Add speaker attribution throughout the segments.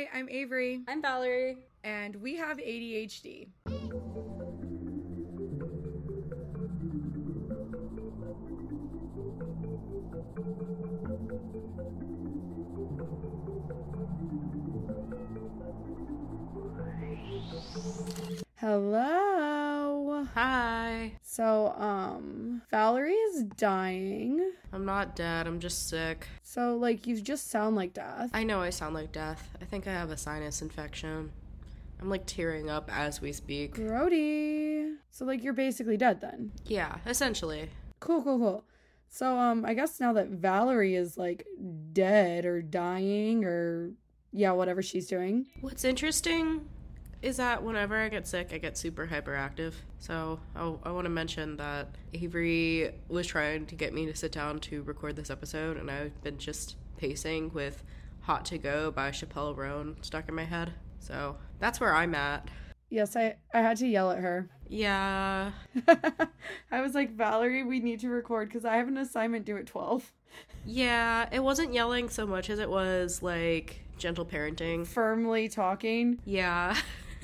Speaker 1: Hi, I'm Avery.
Speaker 2: I'm Valerie.
Speaker 1: And we have ADHD. Hello.
Speaker 2: Hi.
Speaker 1: So, Valerie is dying.
Speaker 2: I'm not dead, I'm just sick.
Speaker 1: So, you just sound like death.
Speaker 2: I know I sound like death. I think I have a sinus infection. I'm, tearing up as we speak.
Speaker 1: Grody. So, you're basically dead then?
Speaker 2: Yeah, essentially.
Speaker 1: Cool. So, I guess now that Valerie is, dead or dying or, whatever she's doing.
Speaker 2: What's interesting is that whenever I get sick, I get super hyperactive. So I want to mention that Avery was trying to get me to sit down to record this episode, and I've been just pacing with Hot to Go by Chappelle Roan stuck in my head. So that's where I'm at.
Speaker 1: Yes, I had to yell at her.
Speaker 2: Yeah.
Speaker 1: I was like, Valerie, we need to record because I have an assignment due at 12.
Speaker 2: Yeah, it wasn't yelling so much as it was, gentle parenting.
Speaker 1: Firmly talking.
Speaker 2: Yeah.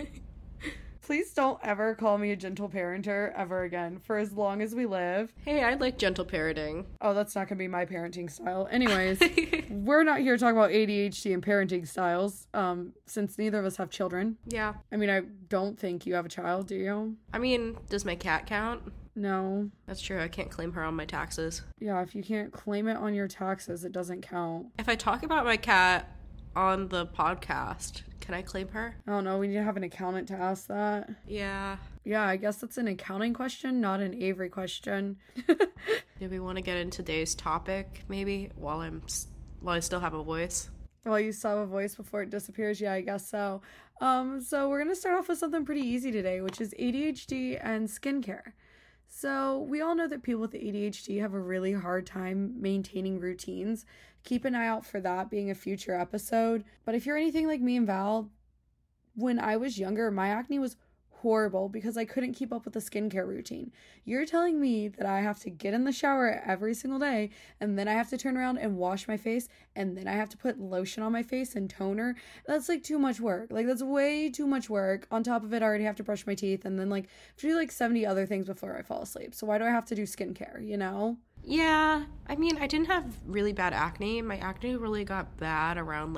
Speaker 1: Please don't ever call me a gentle parenter ever again for as long as we live.
Speaker 2: Hey, I like gentle parenting.
Speaker 1: Oh, that's not going to be my parenting style. Anyways, we're not here to talk about ADHD and parenting styles, since neither of us have children.
Speaker 2: Yeah.
Speaker 1: I mean, I don't think you have a child, do you?
Speaker 2: I mean, does my cat count?
Speaker 1: No.
Speaker 2: That's true. I can't claim her on my taxes.
Speaker 1: Yeah, if you can't claim it on your taxes, it doesn't count.
Speaker 2: If I talk about my cat on the podcast, can I claim her?
Speaker 1: I don't know. We need to have an accountant to ask that.
Speaker 2: Yeah.
Speaker 1: Yeah, I guess that's an accounting question, not an Avery question.
Speaker 2: Do we want to get into today's topic, maybe, while I still have a voice?
Speaker 1: While you still have a voice before it disappears? Yeah, I guess so. So we're going to start off with something pretty easy today, which is ADHD and skincare. So we all know that people with ADHD have a really hard time maintaining routines. Keep an eye out for that being a future episode. But if you're anything like me and Val, when I was younger, my acne was horrible because I couldn't keep up with the skincare routine. You're telling me that I have to get in the shower every single day, and then I have to turn around and wash my face, and then I have to put lotion on my face and toner? That's too much work. That's way too much work. On top of it, I already have to brush my teeth and then have to do 70 other things before I fall asleep. So why do I have to do skincare, you know?
Speaker 2: Yeah. I mean, I didn't have really bad acne. My acne really got bad around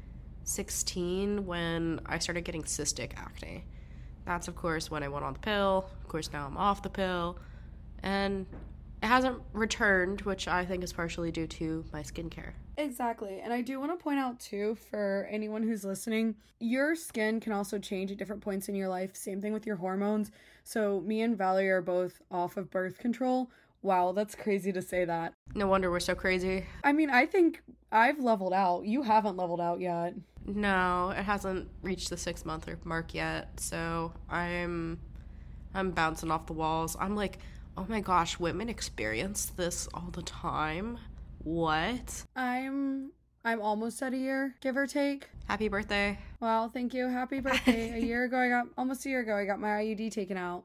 Speaker 2: 16 when I started getting cystic acne. That's, of course, when I went on the pill. Of course, now I'm off the pill. And it hasn't returned, which I think is partially due to my skincare.
Speaker 1: Exactly. And I do want to point out, too, for anyone who's listening, your skin can also change at different points in your life. Same thing with your hormones. So me and Valerie are both off of birth control. Wow, that's crazy to say that.
Speaker 2: No wonder we're so crazy.
Speaker 1: I mean, I think I've leveled out. You haven't leveled out yet.
Speaker 2: No, it hasn't reached the 6-month mark yet, so I'm bouncing off the walls. I'm like, oh my gosh, women experience this all the time? What?
Speaker 1: I'm almost at a year, give or take.
Speaker 2: Happy birthday.
Speaker 1: Well, thank you. Happy birthday. Almost a year ago, I got my IUD taken out.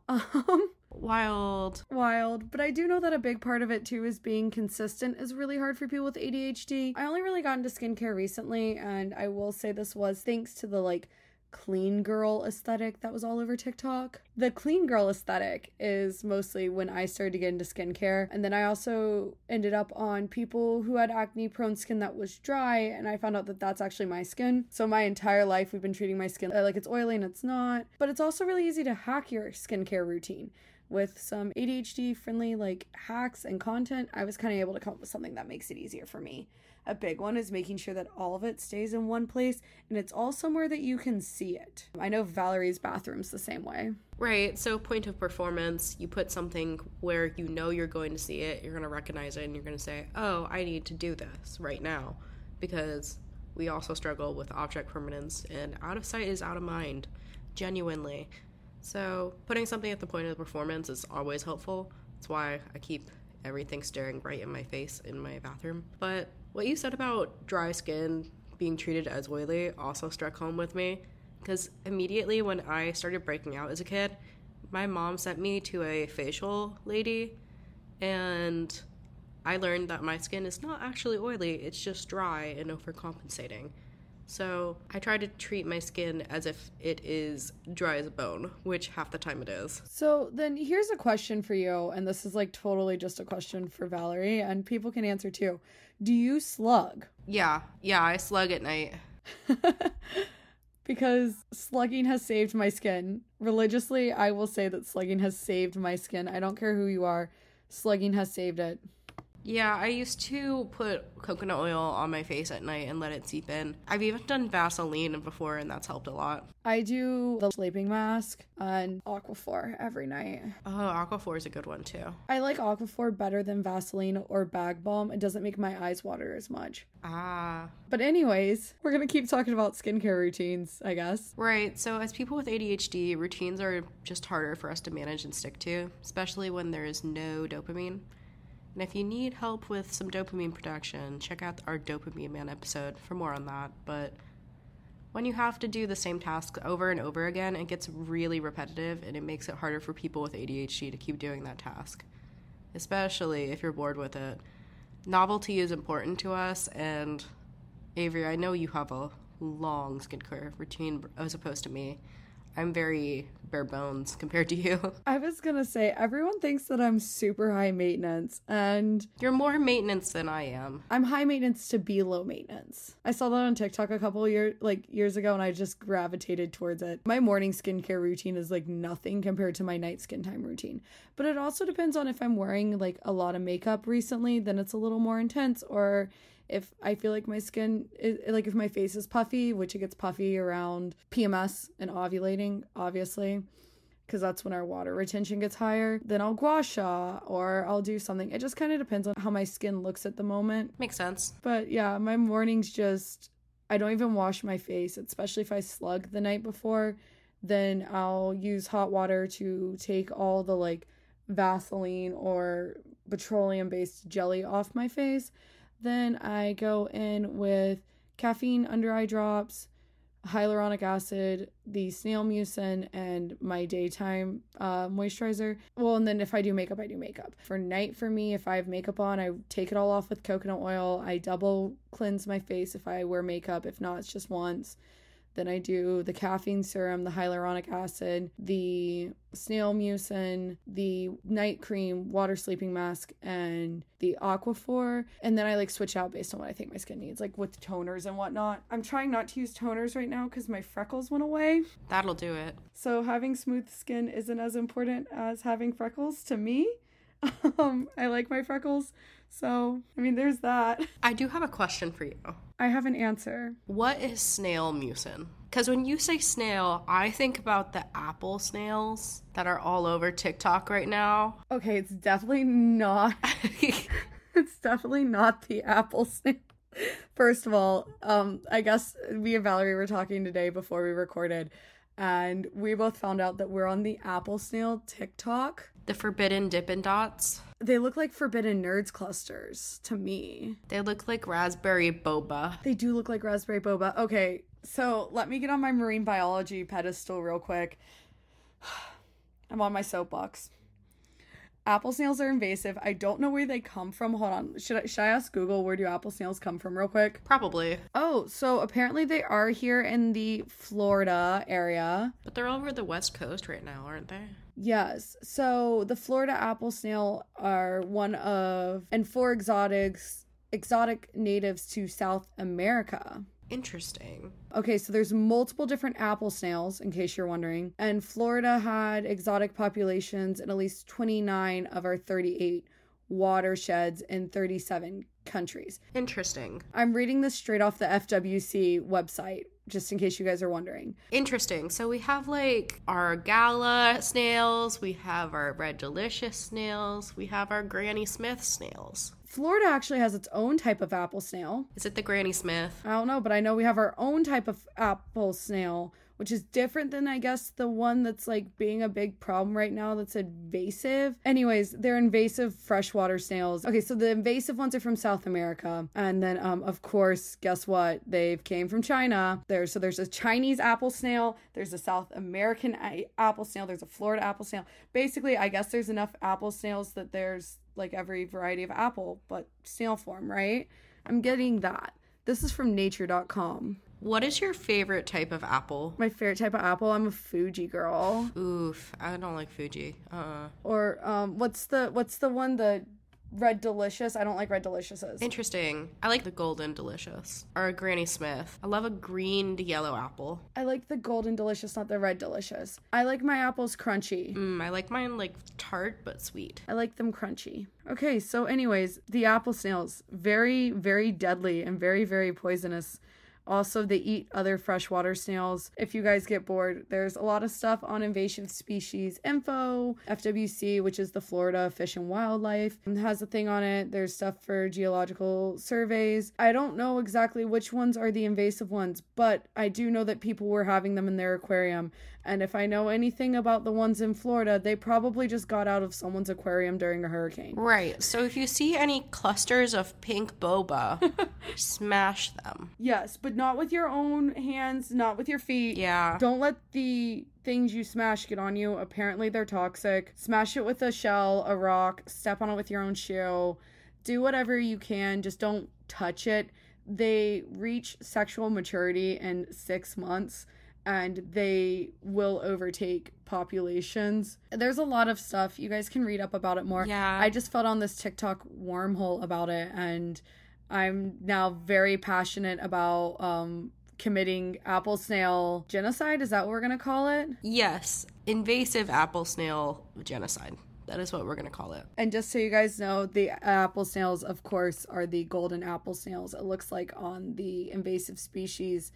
Speaker 2: Wild.
Speaker 1: But I do know that a big part of it too is being consistent is really hard for people with ADHD. I only really got into skincare recently, and I will say this was thanks to the clean girl aesthetic that was all over TikTok. The clean girl aesthetic is mostly when I started to get into skincare, and then I also ended up on people who had acne prone skin that was dry, and I found out that that's actually my skin. So my entire life we've been treating my skin like it's oily, and it's not. But it's also really easy to hack your skincare routine. With some ADHD friendly hacks and content, I was kind of able to come up with something that makes it easier for me. A big one is making sure that all of it stays in one place and it's all somewhere that you can see it. I know Valerie's bathroom's the same way.
Speaker 2: Right, so point of performance, you put something where you know you're going to see it, you're going to recognize it, and you're going to say, oh, I need to do this right now. Because we also struggle with object permanence, and out of sight is out of mind, genuinely. So putting something at the point of performance is always helpful. That's why I keep everything staring right in my face in my bathroom. But what you said about dry skin being treated as oily also struck home with me. Because immediately when I started breaking out as a kid, my mom sent me to a facial lady. And I learned that my skin is not actually oily. It's just dry and overcompensating. So I try to treat my skin as if it is dry as a bone, which half the time it is.
Speaker 1: So then here's a question for you, and this is like totally just a question for Valerie, and people can answer too. Do you slug?
Speaker 2: Yeah, I slug at night.
Speaker 1: Because slugging has saved my skin. Religiously, I will say that slugging has saved my skin. I don't care who you are. Slugging has saved it.
Speaker 2: Yeah, I used to put coconut oil on my face at night and let it seep in. I've even done Vaseline before, and that's helped a lot.
Speaker 1: I do the sleeping mask and Aquaphor every night.
Speaker 2: Oh, Aquaphor is a good one, too.
Speaker 1: I like Aquaphor better than Vaseline or Bag Balm. It doesn't make my eyes water as much.
Speaker 2: Ah.
Speaker 1: But anyways, we're going to keep talking about skincare routines, I guess.
Speaker 2: Right, so as people with ADHD, routines are just harder for us to manage and stick to, especially when there is no dopamine. And if you need help with some dopamine production, check out our Dopamine Man episode for more on that. But when you have to do the same task over and over again, it gets really repetitive and it makes it harder for people with ADHD to keep doing that task, especially if you're bored with it. Novelty is important to us, and Avery, I know you have a long skincare routine as opposed to me. I'm very bare bones compared to you.
Speaker 1: I was gonna say, everyone thinks that I'm super high maintenance, and
Speaker 2: You're more maintenance than I am.
Speaker 1: I'm high maintenance to be low maintenance. I saw that on TikTok a couple years ago, and I just gravitated towards it. My morning skincare routine is like nothing compared to my night skin time routine. But it also depends on if I'm wearing like a lot of makeup recently, then it's a little more intense, or if I feel like my skin is, like if my face is puffy, which it gets puffy around PMS and ovulating, obviously, because that's when our water retention gets higher, then I'll gua sha or I'll do something. It just kind of depends on how my skin looks at the moment.
Speaker 2: Makes sense.
Speaker 1: But yeah, my mornings just, I don't even wash my face, especially if I slug the night before. Then I'll use hot water to take all the like Vaseline or petroleum-based jelly off my face. Then I go in with caffeine under eye drops, hyaluronic acid, the snail mucin, and my daytime moisturizer. Well, and then if I do makeup, I do makeup. For night, for me, if I have makeup on, I take it all off with coconut oil. I double cleanse my face if I wear makeup. If not, it's just once. Then I do the caffeine serum, the hyaluronic acid, the snail mucin, the night cream, water sleeping mask, and the Aquaphor. And then I like switch out based on what I think my skin needs, like with toners and whatnot. I'm trying not to use toners right now because my freckles went away.
Speaker 2: That'll do it.
Speaker 1: So having smooth skin isn't as important as having freckles to me. I like my freckles. So, I mean, there's that.
Speaker 2: I do have a question for you.
Speaker 1: I have an answer.
Speaker 2: What is snail mucin? Because when you say snail, I think about the apple snails that are all over TikTok right now.
Speaker 1: Okay, it's definitely not. It's definitely not the apple snail. First of all, I guess me and Valerie were talking today before we recorded, and we both found out that we're on the apple snail TikTok.
Speaker 2: The forbidden Dippin' Dots.
Speaker 1: They look like forbidden nerds clusters to me.
Speaker 2: They look like raspberry boba.
Speaker 1: They do look like raspberry boba. Okay, so let me get on my marine biology pedestal real quick. I'm on my soapbox. Apple snails are invasive. I don't know where they come from. Hold on. Should I ask Google where do apple snails come from real quick?
Speaker 2: Probably.
Speaker 1: Oh, so apparently they are here in the Florida area.
Speaker 2: But they're all over the West Coast right now, aren't they?
Speaker 1: Yes. So the Florida apple snail are one of and four exotic natives to South America.
Speaker 2: Interesting.
Speaker 1: Okay, so there's multiple different apple snails, in case you're wondering. And Florida had exotic populations in at least 29 of our 38 watersheds in 37 countries.
Speaker 2: Interesting.
Speaker 1: I'm reading this straight off the FWC website, just in case you guys are wondering.
Speaker 2: Interesting. So we have like our gala snails, we have our red delicious snails, we have our Granny Smith snails.
Speaker 1: Florida actually has its own type of apple snail.
Speaker 2: Is it the Granny Smith?
Speaker 1: I don't know, but I know we have our own type of apple snail, which is different than, I guess, the one that's like being a big problem right now that's invasive. Anyways, they're invasive freshwater snails. Okay, so the invasive ones are from South America. And then, of course, guess what? They've came from China. There's a Chinese apple snail. There's a South American apple snail. There's a Florida apple snail. Basically, I guess there's enough apple snails that there's like every variety of apple, but snail form, right? I'm getting that. This is from nature.com.
Speaker 2: What is your favorite type of apple?
Speaker 1: My favorite type of apple, I'm a Fuji girl.
Speaker 2: Oof, I don't like Fuji.
Speaker 1: Or what's the one, the Red Delicious? I don't like Red Deliciouses.
Speaker 2: Interesting. I like the Golden Delicious. Or a Granny Smith. I love a green to yellow apple.
Speaker 1: I like the Golden Delicious, not the Red Delicious. I like my apples crunchy.
Speaker 2: I like mine like tart but sweet.
Speaker 1: I like them crunchy. Okay, so anyways, the apple snails, very, very deadly and very, very poisonous. Also, they eat other freshwater snails. If you guys get bored, there's a lot of stuff on invasive species info. FWC, which is the Florida Fish and Wildlife, has a thing on it. There's stuff for geological surveys. I don't know exactly which ones are the invasive ones, but I do know that people were having them in their aquarium. And if I know anything about the ones in Florida, they probably just got out of someone's aquarium during a hurricane.
Speaker 2: Right. So if you see any clusters of pink boba, smash them.
Speaker 1: Yes, but not with your own hands, not with your feet.
Speaker 2: Yeah.
Speaker 1: Don't let the things you smash get on you. Apparently they're toxic. Smash it with a shell, a rock, step on it with your own shoe. Do whatever you can. Just don't touch it. They reach sexual maturity in 6 months. And they will overtake populations. There's a lot of stuff. You guys can read up about it more.
Speaker 2: Yeah.
Speaker 1: I just fell down this TikTok wormhole about it, and I'm now very passionate about committing apple snail genocide. Is that what we're going to call it?
Speaker 2: Yes. Invasive apple snail genocide. That is what we're going to call it.
Speaker 1: And just so you guys know, the apple snails, of course, are the golden apple snails. It looks like on the invasive species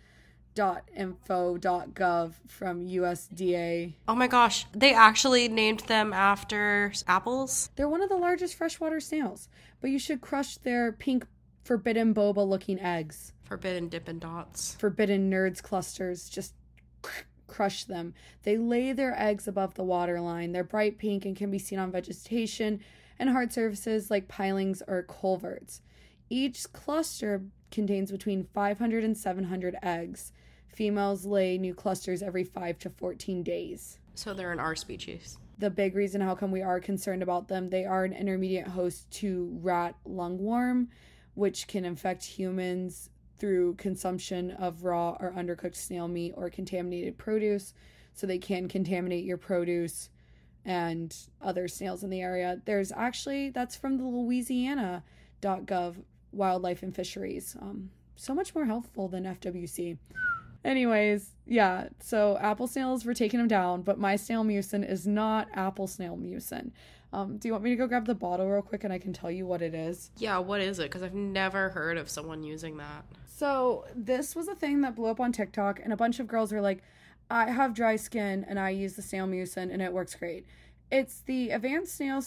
Speaker 1: .info.gov from USDA.
Speaker 2: Oh my gosh, they actually named them after apples?
Speaker 1: They're one of the largest freshwater snails, but you should crush their pink forbidden boba looking eggs.
Speaker 2: Forbidden Dippin' Dots.
Speaker 1: Forbidden nerds clusters, just crush them. They lay their eggs above the waterline. They're bright pink and can be seen on vegetation and hard surfaces like pilings or culverts. Each cluster contains between 500 and 700 eggs. Females lay new clusters every 5 to 14 days.
Speaker 2: So they're an R species.
Speaker 1: The big reason how come we are concerned about them, they are an intermediate host to rat lungworm, which can infect humans through consumption of raw or undercooked snail meat or contaminated produce. So they can contaminate your produce and other snails in the area. There's actually, that's from the Louisiana.gov Wildlife and Fisheries. So much more helpful than FWC. Anyways, yeah, so apple snails, we're taking them down, but my snail mucin is not apple snail mucin. Do you want me to go grab the bottle real quick and I can tell you what it is?
Speaker 2: Yeah, what is it? Because I've never heard of someone using that.
Speaker 1: So this was a thing that blew up on TikTok, and a bunch of girls were like, I have dry skin and I use the snail mucin and it works great. It's the Advanced Snail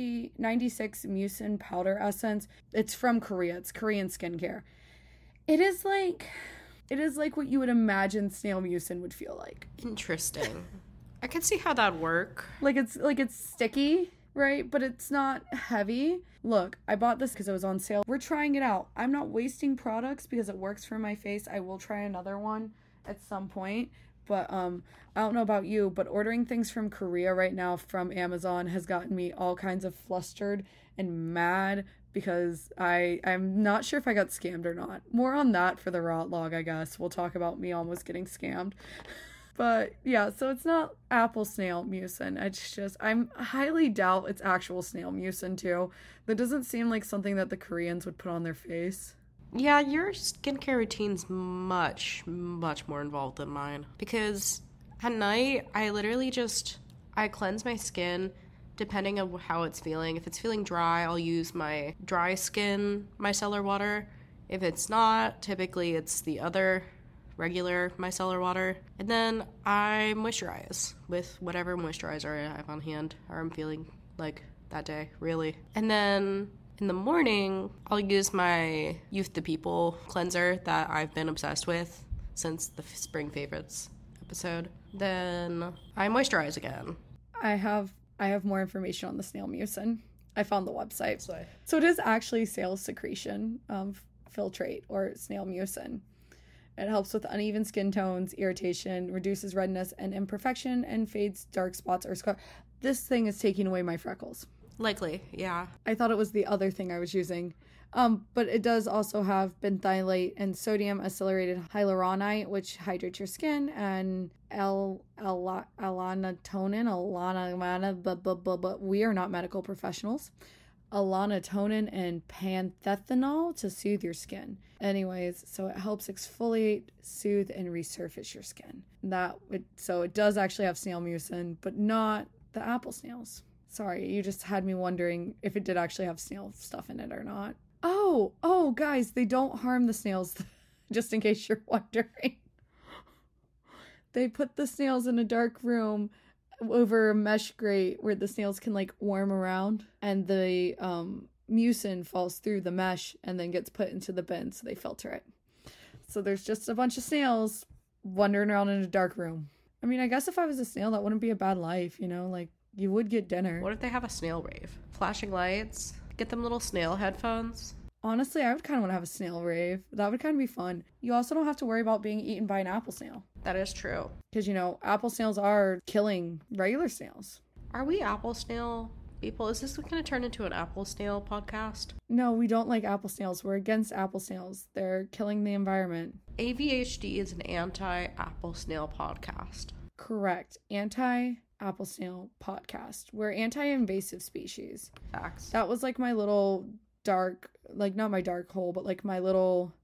Speaker 1: 96 Mucin Powder Essence. It's from Korea. It's Korean skincare. It is like what you would imagine snail mucin would feel like.
Speaker 2: Interesting. I could see how that'd work.
Speaker 1: It's sticky, right? But it's not heavy. Look, I bought this because it was on sale. We're trying it out. I'm not wasting products because it works for my face. I will try another one at some point. But I don't know about you, but ordering things from Korea right now from Amazon has gotten me all kinds of flustered and mad because I'm not sure if I got scammed or not. More on that for the rot log, I guess. We'll talk about me almost getting scammed. But yeah, so it's not apple snail mucin. It's just, I highly doubt it's actual snail mucin too. That doesn't seem like something that the Koreans would put on their face.
Speaker 2: Yeah, your skincare routine's much, much more involved than mine. Because at night, I cleanse my skin depending on how it's feeling. If it's feeling dry, I'll use my dry skin micellar water. If it's not, typically it's the other regular micellar water. And then I moisturize with whatever moisturizer I have on hand or I'm feeling like that day, really. And then in the morning, I'll use my Youth to People cleanser that I've been obsessed with since the Spring Favorites episode. Then I moisturize again.
Speaker 1: I have more information on the snail mucin. I found the website. So it is actually snail secretion filtrate or snail mucin. It helps with uneven skin tones, irritation, reduces redness and imperfection, and fades dark spots or scar. This thing is taking away my freckles.
Speaker 2: Likely, yeah.
Speaker 1: I thought it was the other thing I was using. But it does also have benthiolate and sodium acylarated hyaluronate, which hydrates your skin, and but we are not medical professionals. Allantonin and panthenol to soothe your skin. Anyways, so it helps exfoliate, soothe, and resurface your skin. So it does actually have snail mucin, but not the apple snails. Sorry, you just had me wondering if it did actually have snail stuff in it or not. Oh, guys, they don't harm the snails, just in case you're wondering. They put the snails in a dark room over a mesh grate where the snails can like warm around, and the mucin falls through the mesh and then gets put into the bin, so they filter it. So there's just a bunch of snails wandering around in a dark room. I mean, I guess if I was a snail, that wouldn't be a bad life, you know, like you would get dinner.
Speaker 2: What if they have a snail rave? Flashing lights? Get them little snail headphones?
Speaker 1: Honestly, I would kind of want to have a snail rave. That would kind of be fun. You also don't have to worry about being eaten by an apple snail.
Speaker 2: That is true.
Speaker 1: Because, you know, apple snails are killing regular snails.
Speaker 2: Are we apple snail people? Is this going to turn into an apple snail podcast?
Speaker 1: No, we don't like apple snails. We're against apple snails. They're killing the environment.
Speaker 2: AVHD is an anti-apple snail podcast.
Speaker 1: Correct. Anti-apple snail podcast. We're anti-invasive species.
Speaker 2: Facts.
Speaker 1: That was like my little dark, like not my dark hole, but like my little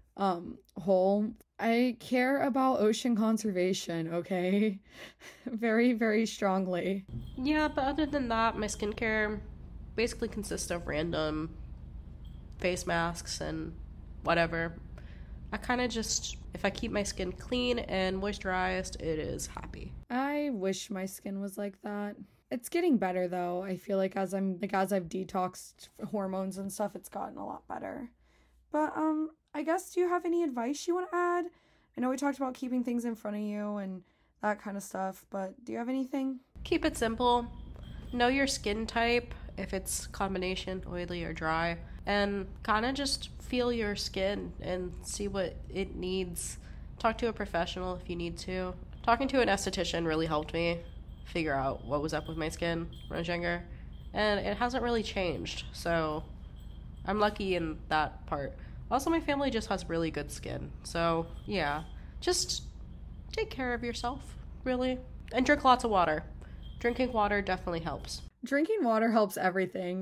Speaker 1: hole. I care about ocean conservation, okay? Very, very strongly.
Speaker 2: Yeah, but other than that, my skincare basically consists of random face masks and whatever. I kind of just, if I keep my skin clean and moisturized, it is happy.
Speaker 1: I wish my skin was like that. It's getting better though. I feel like as I've detoxed hormones and stuff, it's gotten a lot better. But I guess, do you have any advice you want to add? I know we talked about keeping things in front of you and that kind of stuff, but do you have anything?
Speaker 2: Keep it simple. Know your skin type, if it's combination oily or dry, and kind of just feel your skin and see what it needs. Talk to a professional if you need to. Talking to an esthetician really helped me figure out what was up with my skin when I was younger, and it hasn't really changed, so I'm lucky in that part. Also, my family just has really good skin, so yeah, just take care of yourself, really, and drink lots of water. Drinking water definitely helps.
Speaker 1: Drinking water helps everything.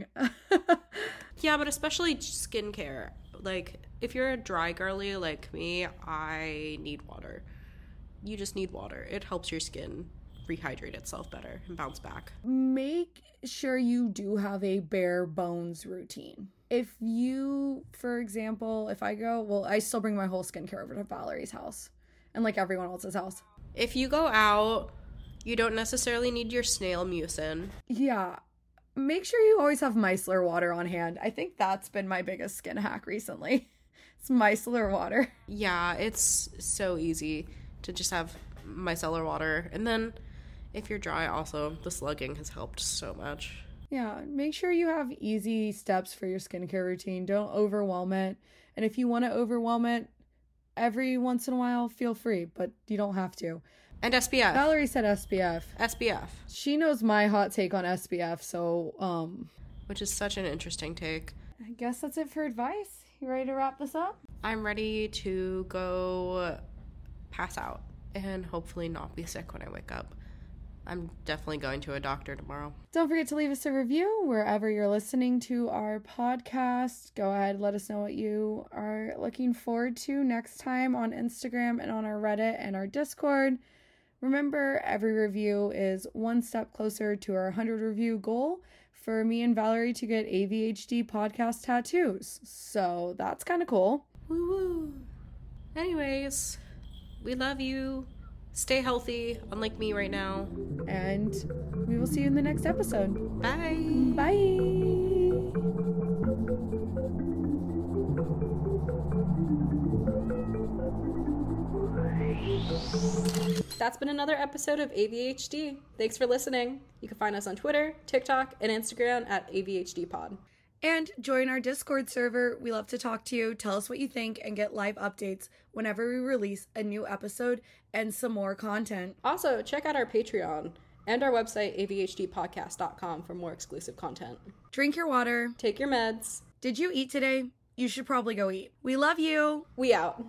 Speaker 2: Yeah, but especially skincare. Like, if you're a dry girly like me, I need water. You just need water. It helps your skin rehydrate itself better and bounce back.
Speaker 1: Make sure you do have a bare bones routine. If you, for example, if I go, well, I still bring my whole skincare over to Valerie's house and like everyone else's house.
Speaker 2: If you go out, you don't necessarily need your snail mucin.
Speaker 1: Yeah. Make sure you always have micellar water on hand. I think that's been my biggest skin hack recently. It's micellar water.
Speaker 2: Yeah, it's so easy to just have micellar water. And then if you're dry, also, the slugging has helped so much.
Speaker 1: Yeah, make sure you have easy steps for your skincare routine. Don't overwhelm it. And if you want to overwhelm it, every once in a while, feel free, but you don't have to.
Speaker 2: And SPF.
Speaker 1: Valerie said SPF.
Speaker 2: SPF.
Speaker 1: She knows my hot take on SPF, so,
Speaker 2: which is such an interesting take.
Speaker 1: I guess that's it for advice. You ready to wrap this up?
Speaker 2: I'm ready to go pass out and hopefully not be sick when I wake up. I'm definitely going to a doctor tomorrow.
Speaker 1: Don't forget to leave us a review wherever you're listening to our podcast. Go ahead, let us know what you are looking forward to next time on Instagram and on our Reddit and our Discord. Remember, every review is one step closer to our 100 review goal for me and Valerie to get AVHD podcast tattoos. So that's kind of cool.
Speaker 2: Woo-woo. Anyways, we love you. Stay healthy, unlike me right now.
Speaker 1: And we will see you in the next episode.
Speaker 2: Bye.
Speaker 1: Bye.
Speaker 3: That's been another episode of AVHD. Thanks for listening. You can find us on Twitter, TikTok, and Instagram at AVHDpod.
Speaker 1: And join our Discord server. We love to talk to you, tell us what you think, and get live updates whenever we release a new episode and some more content.
Speaker 3: Also, check out our Patreon and our website, avhdpodcast.com, for more exclusive content.
Speaker 1: Drink your water.
Speaker 3: Take your meds.
Speaker 1: Did you eat today? you should probably go eat. We love you.
Speaker 3: We out.